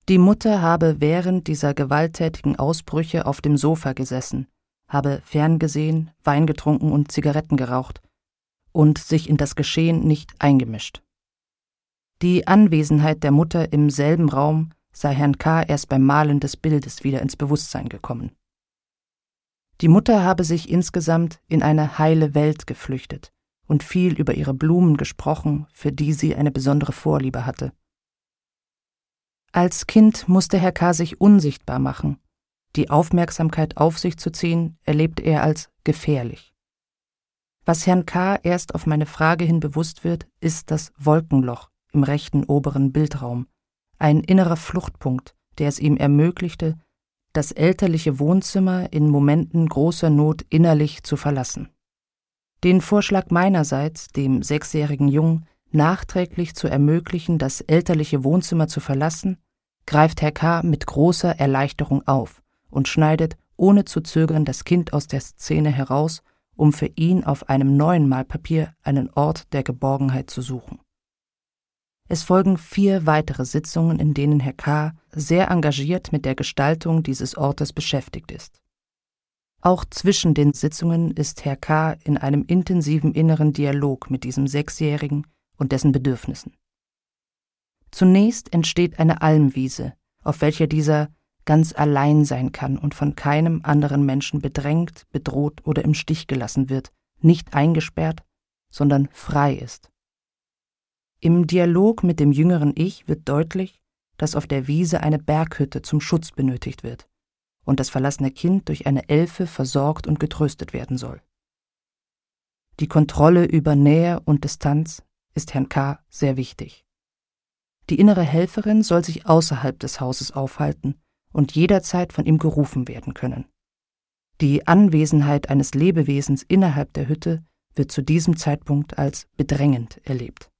Die Mutter habe während dieser gewalttätigen Ausbrüche auf dem Sofa gesessen, habe ferngesehen, Wein getrunken und Zigaretten geraucht und sich in das Geschehen nicht eingemischt. Die Anwesenheit der Mutter im selben Raum sei Herrn K. erst beim Malen des Bildes wieder ins Bewusstsein gekommen. Die Mutter habe sich insgesamt in eine heile Welt geflüchtet und viel über ihre Blumen gesprochen, für die sie eine besondere Vorliebe hatte. Als Kind musste Herr K. sich unsichtbar machen. Die Aufmerksamkeit auf sich zu ziehen, erlebte er als gefährlich. Was Herrn K. erst auf meine Frage hin bewusst wird, ist das Wolkenloch im rechten oberen Bildraum, ein innerer Fluchtpunkt, der es ihm ermöglichte, das elterliche Wohnzimmer in Momenten großer Not innerlich zu verlassen. Den Vorschlag meinerseits, dem 6-jährigen Jungen nachträglich zu ermöglichen, das elterliche Wohnzimmer zu verlassen, greift Herr K. mit großer Erleichterung auf und schneidet ohne zu zögern das Kind aus der Szene heraus, um für ihn auf einem neuen Malpapier einen Ort der Geborgenheit zu suchen. Es folgen 4 weitere Sitzungen, in denen Herr K. sehr engagiert mit der Gestaltung dieses Ortes beschäftigt ist. Auch zwischen den Sitzungen ist Herr K. in einem intensiven inneren Dialog mit diesem 6-Jährigen und dessen Bedürfnissen. Zunächst entsteht eine Almwiese, auf welcher dieser ganz allein sein kann und von keinem anderen Menschen bedrängt, bedroht oder im Stich gelassen wird, nicht eingesperrt, sondern frei ist. Im Dialog mit dem jüngeren Ich wird deutlich, dass auf der Wiese eine Berghütte zum Schutz benötigt wird und das verlassene Kind durch eine Elfe versorgt und getröstet werden soll. Die Kontrolle über Nähe und Distanz ist Herrn K. sehr wichtig. Die innere Helferin soll sich außerhalb des Hauses aufhalten und jederzeit von ihm gerufen werden können. Die Anwesenheit eines Lebewesens innerhalb der Hütte wird zu diesem Zeitpunkt als bedrängend erlebt.